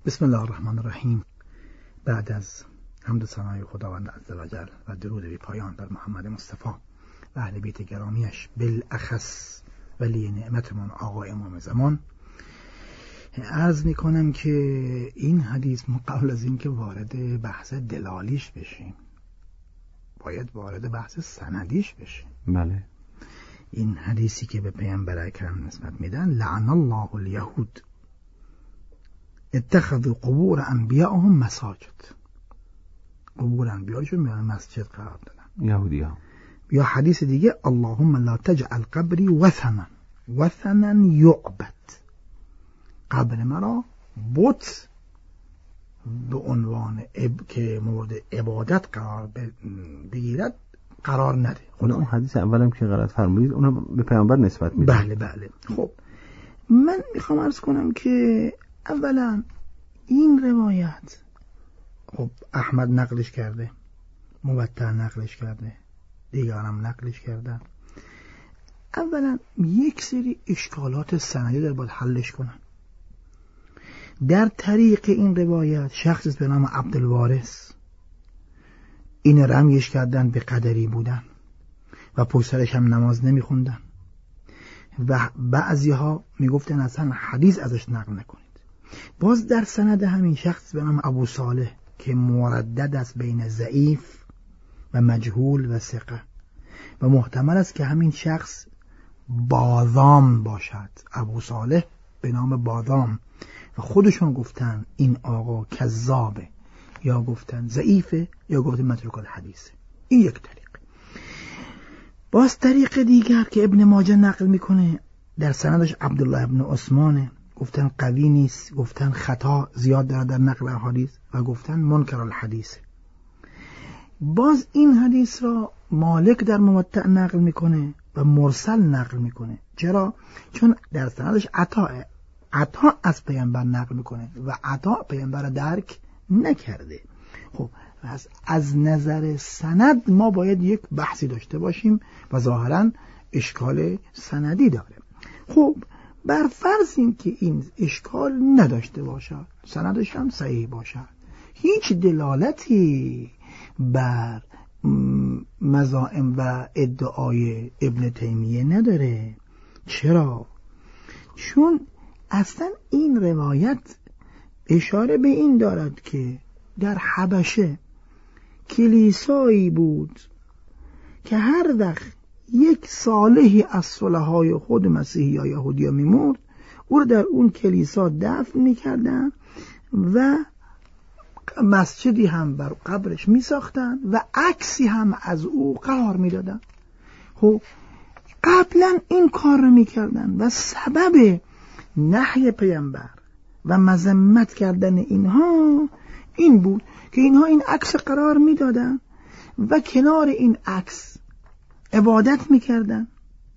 بسم الله الرحمن الرحیم. بعد از حمد و ثنای خداوند عزوجل و درود بی پایان بر محمد مصطفی و اهل بیت گرامیش، بالاخص ولی نعمتمون آقا امام زمان، عرض میکنم که این حدیث ما قبل از این که وارد بحث دلالیش بشیم باید وارد بحث سندیش بشیم. بله. این حدیثی که به پیامبر اکرم نسبت میدن، لعن الله الیهود اتخذوا قبور انبیائهم مساجد، قبور انبیائشون میان مسجد قرار دادن یهودی‌ها. یا حدیث دیگه، اللهم لا تجعل قبری وثنا یعبد، قبر مرا بت به عنوان که مورد عبادت قرار بگیرد قرار نده. اون حدیث اولم که قرائت فرمودید اونو به پیامبر نسبت میدید. بله. خب من میخوام عرض کنم که اولا این روایت خب احمد نقلش کرده، موطأ نقلش کرده، دیگران نقلش کردن. اولا یک سری اشکالات سندی در باید حلش کنن. در طریق این روایت شخصی به نام عبدالوارث این رمیش کردن به قدری بودن و پشت سرش هم نماز نمیخوندن و بعضی ها میگفتن اصلا حدیث ازش نقل نکنید. باز در سند همین شخص به نام ابو صالح که مردد است بین ضعیف و مجهول و ثقه و محتمل است که همین شخص باذام باشد، ابو صالح به نام باذام، و خودشون گفتن این آقا کذابه، یا گفتن ضعیفه، یا گفتن متروک الحدیثه. این یک طریق. باز طریق دیگر که ابن ماجه نقل میکنه در سندش عبدالله ابن عثمانه، گفتن قوی نیست، گفتن خطا زیاد داره در نقل احادیث و گفتن منکر الحدیث. باز این حدیث را مالک در موطأ نقل میکنه و مرسل نقل میکنه. چرا؟ چون در سندش عطا از پیامبر نقل میکنه و عطا پیامبر درک نکرده. خب از نظر سند ما باید یک بحثی داشته باشیم و ظاهرا اشکال سندی داره. خب بر فرض این که این اشکال نداشته باشد، سندش هم صحیح باشد، هیچ دلالتی بر مذاهب و ادعای ابن تیمیه نداره. چرا؟ چون اصلا این روایت اشاره به این دارد که در حبشه کلیسایی بود که هر وقت یک صالحی از صلحای خود مسیحی یا یهودی میمرد، او رو در اون کلیسا دفن میکردن و مسجدی هم بر قبرش میساختن و عکسی هم از او قرار میدادن. خب قبلا این کار رو میکردن و سبب نهی پیامبر و مذمت کردن اینها این بود که اینها این عکس قرار میدادن و کنار این عکس عبادت میکردن،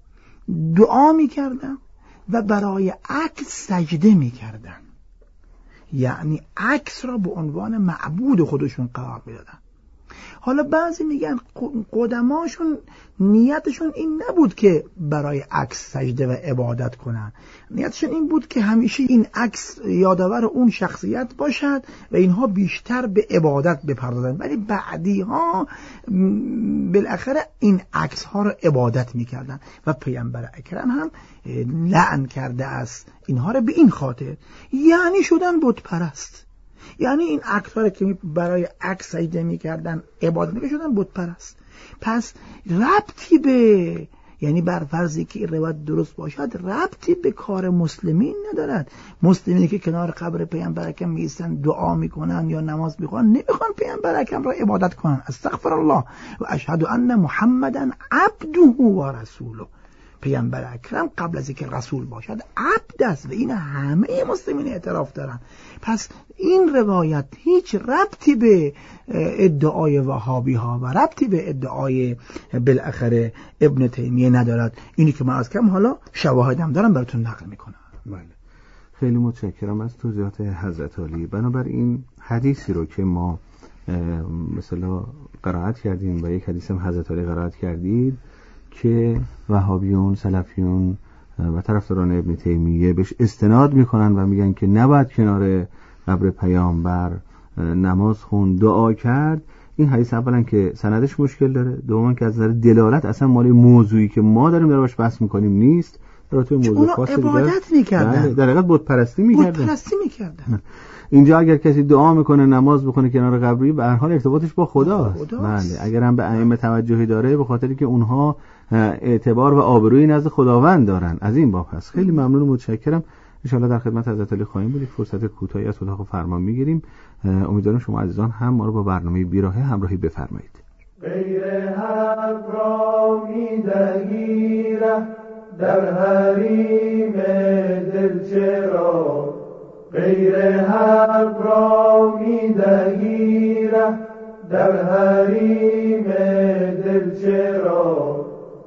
دعا میکردن و برای عکس سجده میکردن، یعنی عکس را به عنوان معبود خودشون قرار میدادن. حالا بعضی میگن قدماشون نیتشون این نبود که برای عکس سجده و عبادت کنن، نیتشون این بود که همیشه این عکس یادآور اون شخصیت باشد و اینها بیشتر به عبادت بپردازن، ولی بعدی ها بالاخره این عکس ها رو عبادت میکردن و پیامبر اکرم هم لعن کرده است اینها رو به این خاطر، یعنی شدن بت پرست. یعنی این عکس‌ها که برای عکس سجده می‌کردن، عبادت می‌کردن، بت پرست. پس ربطی به، یعنی بر فرضی که این روایت درست باشد، ربطی به کار مسلمین ندارد. مسلمینی که کنار قبر پیامبر اکرم می‌ایستن دعا می‌کنن یا نماز می‌خونن، نمی‌خوان پیامبر اکرم را عبادت کنن. استغفر الله و اشهد ان محمدن عبده و رسوله. پیامبر اکرم قبل از اینکه رسول باشد عبد است و این همه مسلمین اعتراف دارن. پس این روایت هیچ ربطی به ادعای وهابی ها و ربطی به ادعای بالاخره ابن تیمیه ندارد. اینی که من از کم حالا شواهدم دارم براتون نقل میکنم. بله، خیلی متشکرم از توضیحات حضرت عالی. بنابراین حدیثی رو که ما مثلا قرائت کردیم و یک حدیث هم حضرت عالی قرائت کردید که وهابیون، سلفیون و طرفداران ابن تیمیه بهش استناد میکنن و میگن که نباید کنار قبر پیامبر نماز خوند، دعا کرد، این حدیث اولا که سندش مشکل داره، دوما که از نظر دلالت اصلا مال موضوعی که ما داریم دربارش بحث میکنیم نیست. در تو موضوع خاصی عبادت میکردن، در حقیقت بت پرستی میکردن. اینجا اگر کسی دعا میکنه، نماز بخونه کنار قبری، به هر حال ارتباطش با خداست. بله، اگر هم به ائمه توجهی داره، به خاطری که اونها اعتبار و آبروی نزد خداوند دارن. از این باب هست. خیلی ممنون و متشکرم. ان شاء الله در خدمت حضرت علی خواهیم بود. فرصت کوتاهی از اتاق فرمان میگیریم. امیدوارم شما عزیزان هم ما رو با برنامه بیراهه همراهی بفرمایید. غیر حق را می‌دهی در حریم دل چرا، غیر حق را می‌دهی در حریم دل چرا،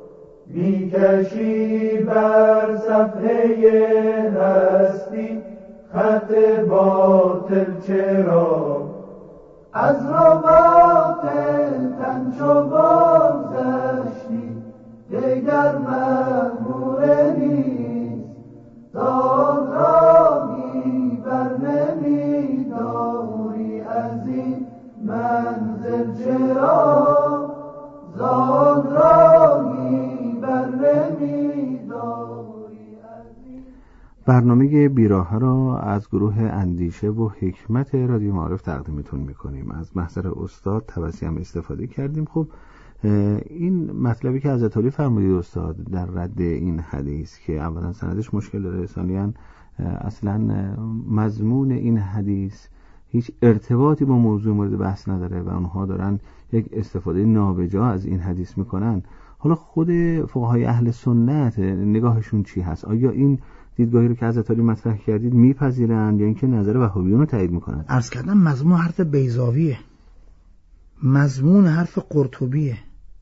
می‌کشی بر صفحه هستی خط باطل چرا، از رباط تن چو بگذشتی دیگر مأمور نیست، داد را بر نمی‌داری از این منزل چرا، زاد را بر نمی‌داری از این. برنامه بیراهه را از گروه اندیشه و حکمت رادیو معارف تقدیمتون میکنیم. از محضر استاد توصیه هم استفاده کردیم. خب این مطلبی که حضرت علی فرمودید استاد در رد این حدیث که اولا سندش مشکل داره، ثانیاً اصلا مضمون این حدیث هیچ ارتباطی با موضوع مورد بحث نداره و اونها دارن یک استفاده نابجا از این حدیث میکنن. حالا خود فقهای اهل سنت نگاهشون چی هست؟ آیا این دیدگاهی رو که حضرت علی مطرح کردید میپذیرند یا اینکه نظر وهابیون رو تایید میکنند؟ عرض کردم مضمون حرف بیضاویه، مضمون حرف قرطبیه،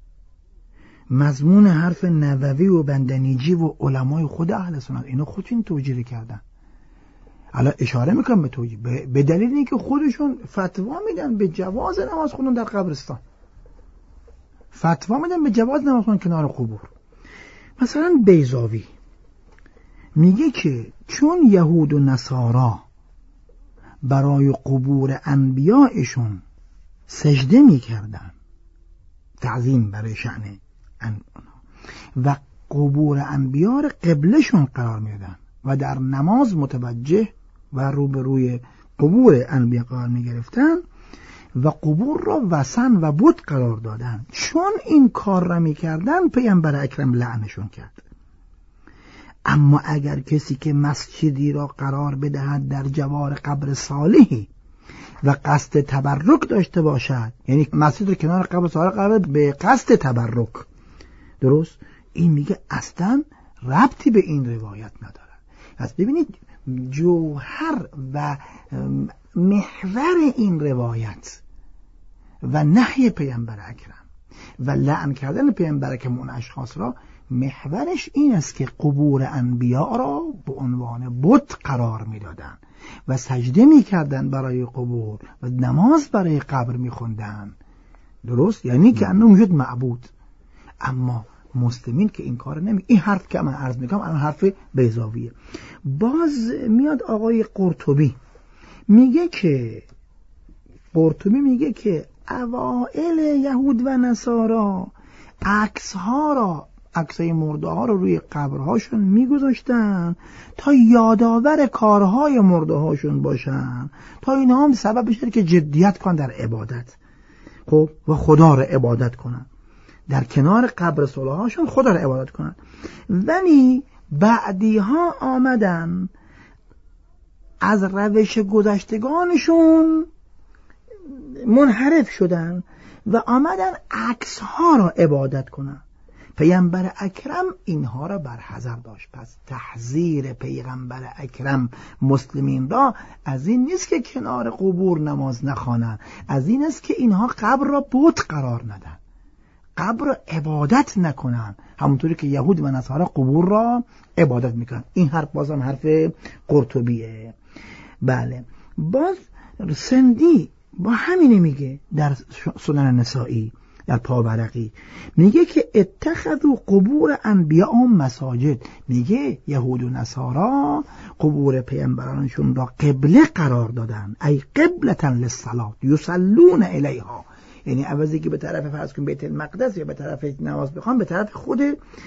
مضمون حرف نووی و بندنیجی و علمای خود اهل سنت. اینا خودشون توجیه کردن. الان اشاره میکنم به توجیه به دلیل اینکه خودشون فتوا میدن به جواز نماز خوندن در قبرستان، فتوا میدن به جواز نماز خوندن کنار قبور. مثلا بیضاوی میگه که چون یهود و نصارا برای قبور انبیائشون سجده میکردن، تعظیم برای شأن و قبور انبیا را قبلشون قرار میدادن و در نماز متوجه و روبروی قبور انبیا قرار میگرفتن و قبور را وثن و بت قرار دادن، چون این کار را میکردن پیامبر اکرم لعنشون کرد. اما اگر کسی که مسجدی را قرار بدهد در جوار قبر صالحی و قصد تبرک داشته باشد، یعنی مسجد رو کنار قبر صالح قرار به قصد تبرک، درست، این میگه اصلا ربطی به این روایت نداره. پس ببینید جوهر و محور این روایت و نهی پیامبر اکرم و لعن کردن پیامبر اکرم اون اشخاص را، محورش این است که قبور انبیا را به عنوان بت قرار میدادن و سجده میکردن برای قبور و نماز برای قبر میخوندن، درست، یعنی که انه وجود معبود. اما مسلمین که این کار نمی، این حرف که من عرض میکنم الان حرف بیضاویه. باز میاد آقای قرطبی میگه که اوائل یهود و نصارا عکسای مرده ها رو روی قبرهاشون میگذاشتن تا یادآور کارهای مرده هاشون باشن، تا اینا هم سبب بشه که جدیت کن در عبادت، خب، و خدا رو عبادت کنن، در کنار قبر صالحاشون خدا رو عبادت کنن. ولی بعدی ها آمدن از روش گذشتگانشون منحرف شدن و آمدن عکس ها را عبادت کنن. پیامبر اکرم اینها را برحذر داشت. پس تحذیر پیغمبر اکرم مسلمین را از این نیست که کنار قبور نماز نخوانند، از این است که اینها قبر را بت قرار ندن، قبر را عبادت نکنن، همونطوری که یهود و نصارا قبور را عبادت میکنن. این حرف بازم حرف قرطبیه. بله، باز سندی با همینه میگه در سنن نسائی در پاورقی میگه که اتخذوا قبور انبیاءهم مساجد. میگه یهود و نصارا قبور پیامبرانشون را قبله قرار دادن، ای قبلة للصلاة یصلون الیها، یعنی عوضی که به طرف فرض کن بیت المقدس یا به طرف نماز بخوان، به طرف خود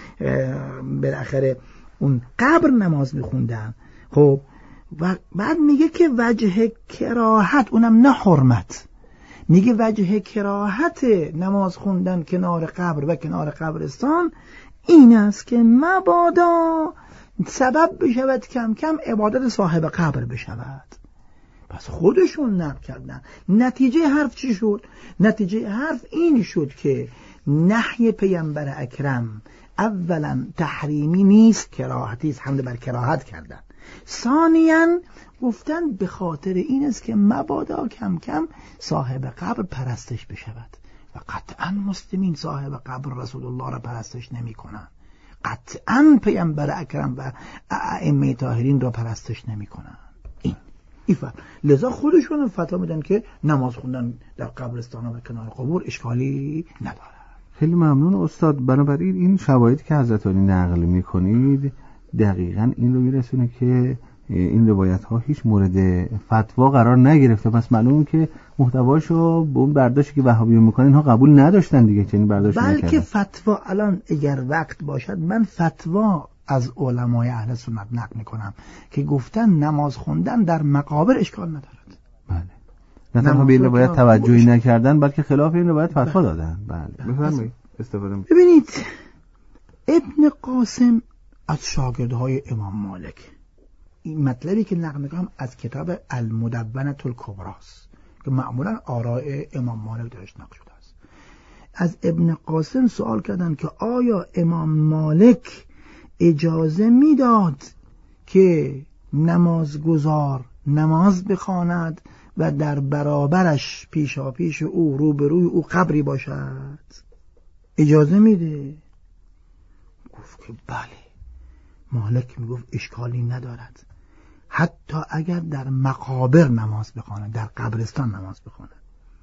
بالاخره اون قبر نماز میخوندن. خب و بعد میگه که وجه کراهت، اونم نه حرمت، میگه وجه کراهت نماز خوندن کنار قبر و کنار قبرستان این است که مبادا سبب بشود کم کم عبادت صاحب قبر بشود. پس خودشون نقل کردن. نتیجه حرف چی شد؟ نتیجه حرف این شد که نهی پیامبر اکرم اولا تحریمی نیست، کراهتی است، حمله بر کراهت کردن. ثانیاً گفتن به خاطر این است که مبادا کم کم صاحب قبر پرستش بشود و قطعاً مسلمین صاحب قبر رسول الله را پرستش نمی کنن، قطعاً پیامبر اکرم و ائمه طاهرین را پرستش نمی کنن. لذا خودشون فتوا میدن که نماز خوندن در قبرستان و کنار قبور اشکالی نداره. خیلی ممنون استاد. بنابراین این شواهدی که حضرت علی نقل میکنید دقیقاً این رو میرسونه که این روایت ها هیچ مورد فتوا قرار نگرفته. پس معلومه که محتواشو به اون برداشتی که وهابیون میکنن اینها قبول نداشتن دیگه، چنین برداشت نکردن. بلکه فتوا الان اگر وقت باشد من فتوا از علمای اهل سنت نقل میکنم که گفتن نماز خوندن در مقابر اشکال ندارد. بله. نه تنها به این روایت توجهی نکردن بلکه خلاف این روایت فتوا دادن. بله. بفرمایید استفاده. ببینید ابن قاسم از شاگردهای امام مالک، این مطلبی که نقل میکنم از کتاب المدونة الکبری است که معمولا آراء امام مالک درش نقل شده است. از ابن قاسم سوال کردن که آیا امام مالک اجازه میداد که نمازگزار نماز بخواند و در برابرش پیشاپیش او روبروی او قبری باشد؟ اجازه میده؟ گفت که بله. مالک میگفت اشکالی ندارد، حتی اگر در مقابر نماز بخواند، در قبرستان نماز بخواند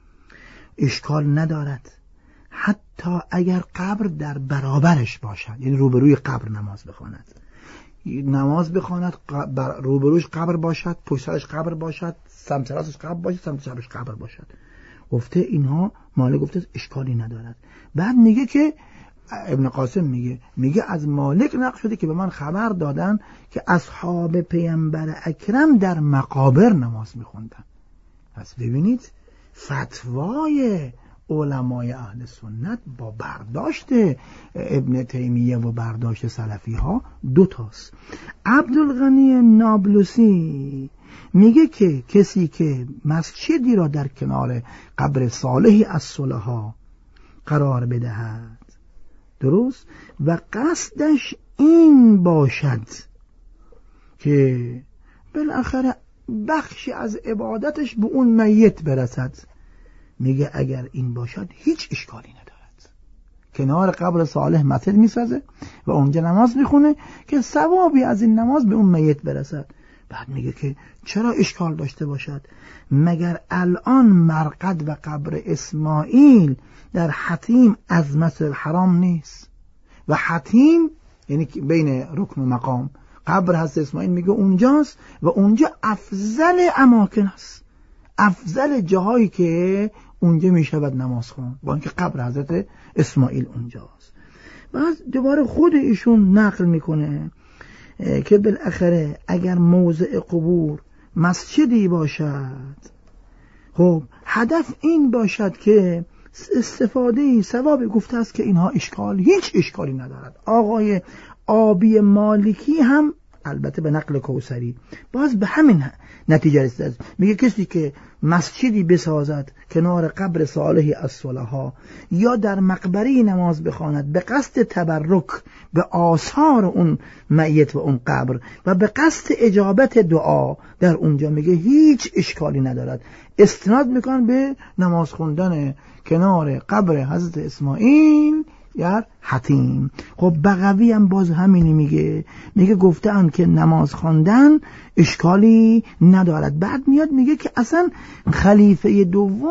اشکال ندارد، حتی اگر قبر در برابرش باشد، یعنی روبروی قبر نماز بخواند روبروش قبر باشد، پشت سرش قبر باشد، سمت راستش قبر باشد، سمت چپش قبر باشد. گفته اینها مالک گفته اشکالی ندارد. بعد میگه که ابن قاسم میگه از مالک نقل شده که به من خبر دادن که اصحاب پیامبر اکرم در مقابر نماز میخوندن. پس ببینید فتوای علمای اهل سنت با برداشت ابن تیمیه و برداشت سلفی ها دو تاست. عبدالغنی نابلسی میگه که کسی که مسجدی را در کنار قبر صالحی از صلحا قرار بدهد، درست، و قصدش این باشد که بالاخره بخشی از عبادتش به اون میت برسد، میگه اگر این باشد هیچ اشکالی ندارد. کنار قبر صالح مسجد میسازه و اونجا نماز میخونه که ثوابی از این نماز به اون میت برسد. بعد میگه که چرا اشکال داشته باشد؟ مگر الان مرقد و قبر اسماعیل در حتیم از مسجد الحرام نیست؟ و حتیم یعنی بین رکن و مقام قبر حضرت اسماعیل میگه اونجاست و اونجا افضل اماکن است، افضل جاهایی که اونجا میشود نماز خوند، با اینکه قبر حضرت اسماعیل اونجاست. بعد دوباره خود ایشون نقل میکنه که بالاخره اگر موضع قبور مسجدی باشد، خب هدف این باشد که استفاده ثواب، گفته است که اینها هیچ اشکالی ندارد. آقای آبی مالکی هم البته به نقل کوثری باز به همین نتیجه رسید. میگه کسی که مسجدی بسازد کنار قبر صالحی از صلحا یا در مقبره نماز بخواند به قصد تبرک به آثار اون میت و اون قبر و به قصد اجابت دعا در اونجا، میگه هیچ اشکالی ندارد. استناد میکنن به نماز خوندن کنار قبر حضرت اسماعیل یا حتیم. خب بغوی هم باز همینی میگه گفتن که نماز خواندن اشکالی ندارد. بعد میاد میگه که اصلا خلیفه دوم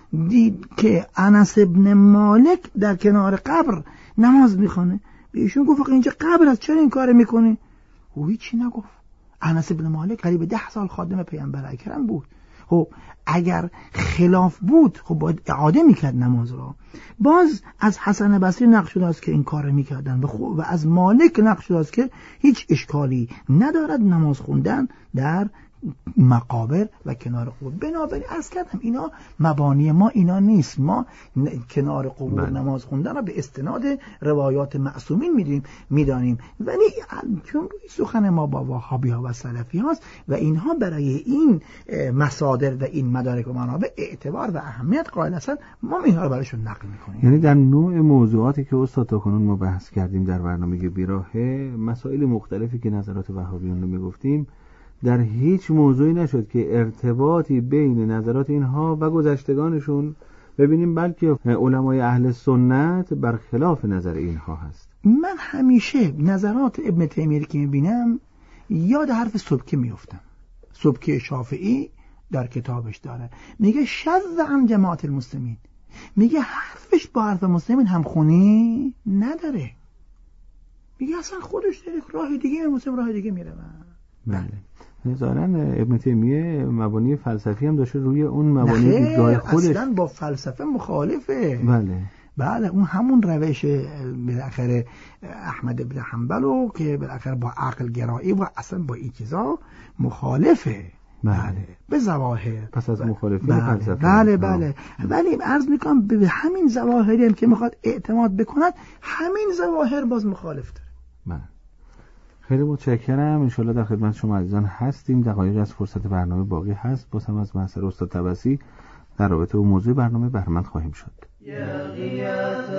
دید که انس ابن مالک در کنار قبر نماز میخونه. به ایشون گفت اینجا قبر است، چرا این کار میکنی؟ او هیچی نگفت. انس ابن مالک قریب 10 سال خادم پیامبر اکرم بود. خب اگر خلاف بود خب باید اعاده میکرد نماز را. باز از حسن بصری نقل شده است که این کار میکردن و از مالک نقل شده است که هیچ اشکالی ندارد نماز خوندن در مقابر و کنار قبور. بنابراین عرض کردم اینا مبانی ما اینا نیست. ما کنار قبور نماز خوندن را به استناد روایات معصومین میدانیم، ولی چون سخن ما با وهابی ها و سلفی هاست و اینها برای این مصادر و این مدارک و منابع اعتبار و اهمیت قائل هستند، ما اینها رو برایشون نقل میکنیم. یعنی در نوع موضوعاتی که استاد تاکنون ما بحث کردیم در برنامه بیراهه، مسائل مختلفی که نظرات وهابیون رو میگفتیم، در هیچ موضوعی نشد که ارتباطی بین نظرات اینها و گذشتگانشون ببینیم، بلکه علمای اهل سنت برخلاف نظر اینها هست. من همیشه نظرات ابن تیمیه که میبینم یاد حرف سبکی میفتم. سبکی شافعی در کتابش داره میگه شذ عن جماعت المسلمین، میگه حرفش با حرف مسلمین همخونی نداره، میگه اصلا خودش داره راه دیگه، مسلم راه دیگه میره. بله. ظاهراً ابن تیمیه مبانی فلسفی هم داشته روی اون مبانی دیدگاه خودش. اصلا با فلسفه مخالفه. بله اون همون روش بالاخره احمد بن حنبل که بالاخره با عقل گرایی و اصلا با این چیزا مخالفه. بله به ظواهر. پس از مخالفین فلسفه. بله ولی عرض میکنم به همین ظواهری هم که میخواد اعتماد بکند، همین ظواهر باز مخالف داره. بله. خیلی متشکرم. انشالله در خدمت شما عزیزان هستیم. دقایقی از فرصت برنامه باقی هست. باز هم از محضر استاد طبسی در رابطه با موضوع برنامه بهره‌مند خواهیم شد. یا غیاث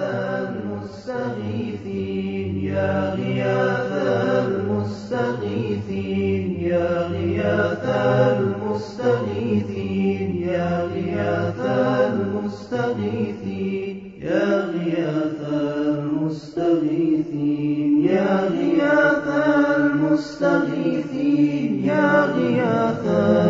المستغیثین، یا غیاث المستغیثین، یا غیاث المستغیثین، یا غیاث المستغیثین، یا غیاث المستغیثین، یا غیاث المستغیثین، یا غیاث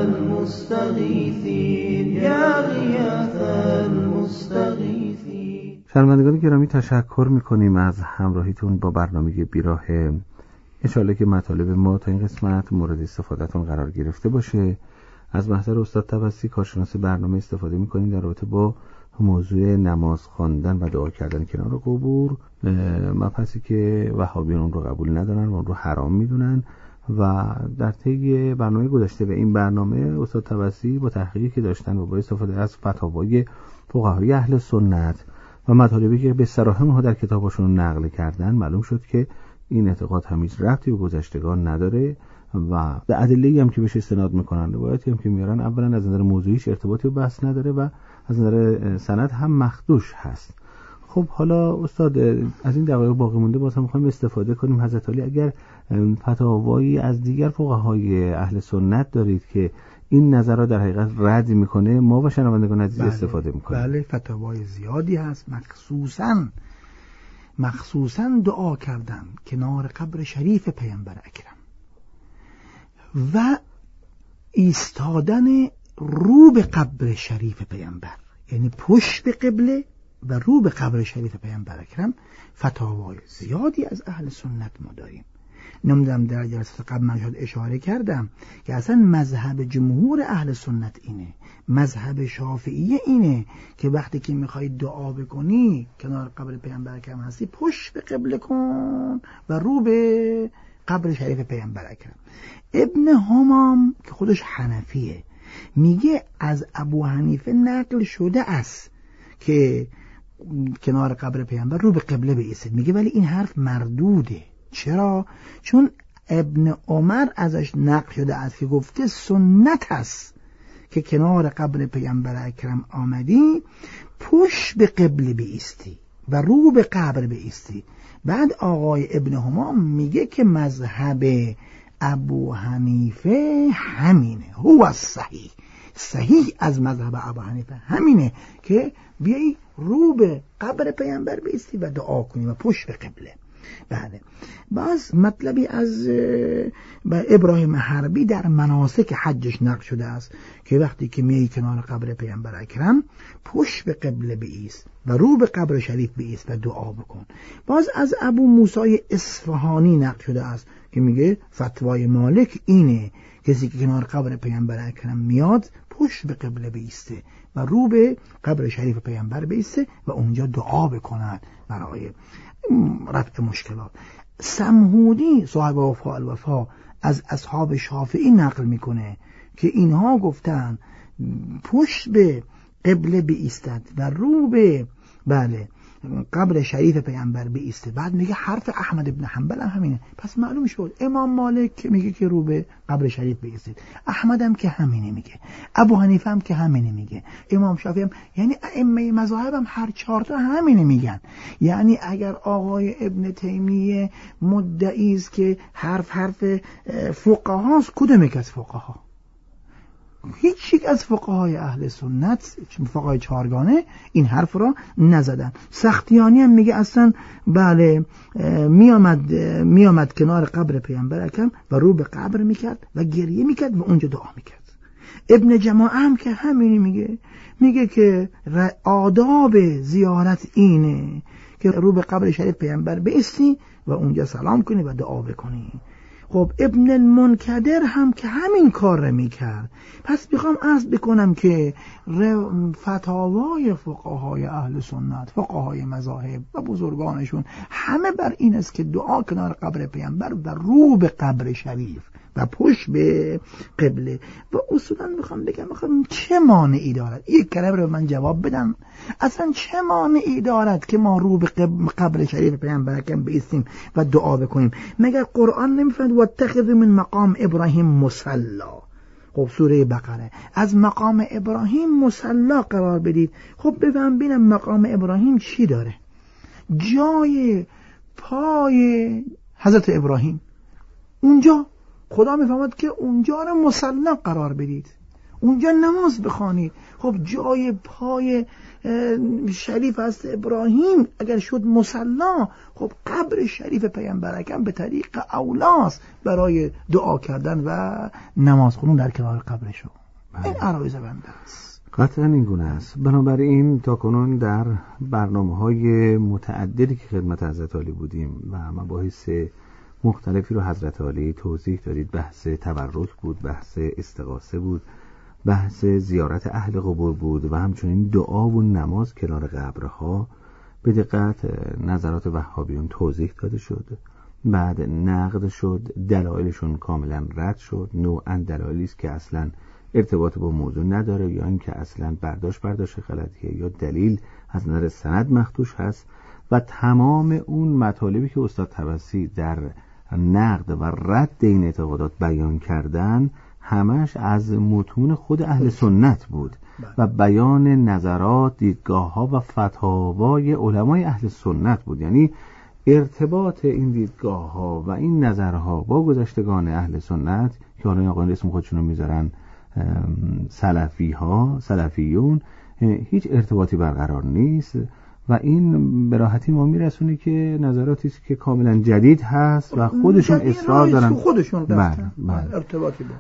المستغیثین، یا غیاث المستغیثین. شنوندگان گرامی، تشکر میکنیم از همراهیتون با برنامه بیراهه. انشالله که مطالب ما تا این قسمت مورد استفادهتون قرار گرفته باشه. از محضر استاد طبسی کارشناس برنامه استفاده میکنیم در رابطه با موضوع نماز خواندن و دعا کردن کنار قبور، مبحثی که وهابیان اون رو قبول ندارن و اون رو حرام میدونن. و در طی برنامه گذشته و این برنامه استاد طبسی با تحقیقی که داشتن و با استفاده از فتاوای فقهای اهل سنت و مطالبی که به صراحت اونها در کتاباشون نقل کردن، معلوم شد که این اعتقاد هیچ ربطی به گذشتگان نداره و به ادله‌ای هم که بهش استناد میکنن، روایتی هم که میارن، اولا از نظر موضوعیش ارتباطی به بحث نداره و از نظر سند هم مخدوش هست. خب حالا استاد از این دقایق باقی مونده باز هم می‌خوایم استفاده کنیم. حضرت علی اگر فتاوایی از دیگر فقهای اهل سنت دارید که این نظر را در حقیقت رد میکنه، ما و شنوندگان عزیز استفاده میکنیم. بله فتاوای زیادی هست، مخصوصاً دعا کردن کنار قبر شریف پیامبر اکرم و ایستادن رو به قبر شریف پیامبر، یعنی پشت به قبله و رو به قبر شریف پیامبر اکرم. فتاوای زیادی از اهل سنت ما داریم. نمیدونم در جلسه قبل من شاید اشاره کردم که اصلا مذهب جمهور اهل سنت اینه، مذهب شافعی اینه که وقتی که میخوای دعا بکنی کنار قبر پیامبر اکرم هستی، پشت به قبله کن و رو به قبر شریف پیامبر اکرم. ابن همام که خودش حنفیه میگه از ابو حنیفه نقل شده است که کنار قبر پیامبر رو به قبله بایستید. میگه ولی این حرف مردوده. چرا؟ چون ابن عمر ازش نقل شده است که گفته سنت است که کنار قبر پیامبر اکرم آمدی پشت به قبله بایستی و رو به قبر بایستی. بعد آقای ابن همام میگه که مذهب ابو حنیفه همینه، هو صحیح از مذهب ابو حنیفه همینه که بیایی رو به قبر پیامبر بایستی و دعا کنی و پشت به قبله. بله. باز مطلبی از ابراهیم حربی در مناسک حجش نقل شده است که وقتی که میای کنار قبر پیامبر اکرم پشت به قبله بایست و رو به قبر شریف بایست و دعا بکن. باز از ابو موسی اصفهانی نقل شده است که میگه فتوای مالک اینه کسی که کنار قبر پیامبر اکرم میاد پشت به قبله بایسته و رو به قبر شریف پیامبر بایسته و اونجا دعا بکند برای رفع مشکلات. سمهودی صاحب وفا الوفا از اصحاب شافعی نقل میکنه که اینها گفتن پشت به قبله بایستد و رو به قبر شریف پیامبر بایسته. بعد میگه حرف احمد ابن حنبل هم همینه. پس معلوم شد امام مالک میگه که رو به قبر شریف بایستید، احمد هم که همینه میگه، ابو حنیفه هم که همینه میگه، امام شافعی هم، یعنی ائمه مذاهب هم هر 4 تا همینه میگن. یعنی اگر آقای ابن تیمیه مدعی است که حرف فقهاست، کدوم یک از فقها؟ هیچ یک از فقهای اهل سنت، فقهای 4گانه این حرف را نزدن. سختیانی هم میگه اصلا بله میامد کنار قبر پیامبر اکرم و رو به قبر میکرد و گریه میکرد و اونجا دعا میکرد. ابن جماعه هم که همینی میگه که آداب زیارت اینه که رو به قبر شریف پیامبر بایستی و اونجا سلام کنی و دعا بکنی. خب ابن المنکدر هم که همین کار رو میکرد. پس میخوام عرض بکنم که فتاوای فقهای اهل سنت، فقهای مذاهب و بزرگانشون همه بر این است که دعا کنار قبر پیامبر و رو به قبر شریف و پشت به قبله. و اصولا میخوام بگم چه مانعی دارد، یک کلمه رو من جواب بدم، اصلا چه مانعی دارد که ما رو به قبر شریف پیامبر اکرم بایستیم و دعا بکنیم؟ مگر قرآن نمیفرماید واتخذوا من مقام ابراهیم مصلی؟ خب سوره بقره از مقام ابراهیم مصلی قرار بدید. خب ببینم مقام ابراهیم چی داره؟ جای پای حضرت ابراهیم، اونجا خدا میفرماد که اونجا رو مصلی قرار بدید، اونجا نماز بخوانید. خب جای پای شریف از ابراهیم اگر شد مصلی، خب قبر شریف پیامبر اکرم به طریق اولاست برای دعا کردن و نماز خوندن در کنار قبرش. این عرایض بنده است. قطعا این گونه است. بنابراین تا کنون در برنامه‌های متعددی که خدمت حضرت علی بودیم و مباحث مختلفی رو حضرت علی توضیح دارید. بحث تبرک بود، بحث استغاثه بود، بحث زیارت اهل قبور بود و همچنین دعا و نماز کنار قبرها. به دقت نظرات وهابیون توضیح داده شد، بعد نقد شد، دلایلشون کاملا رد شد. نوعا دلایلی است که اصلا ارتباط با موضوع نداره، یا اینکه اصلا برداشت غلطیه، یا دلیل از نظر سند مخدوش هست. و تمام اون مطالبی که استاد طبسی در نقد و رد این اعتقادات بیان کردن همش از متون خود اهل سنت بود و بیان نظرات، دیدگاه‌ها و فتاوای علمای اهل سنت بود. یعنی ارتباط این دیدگاه‌ها و این نظرها با گذشتگان اهل سنت که حالا آقایان اسم خودشون رو میذارن سلفیون، هیچ ارتباطی برقرار نیست و این به راحتی ما میرسونه که نظراتی است که کاملا جدید هست و خودشون اصرار دارن خودشون رفتن ارتباطی با.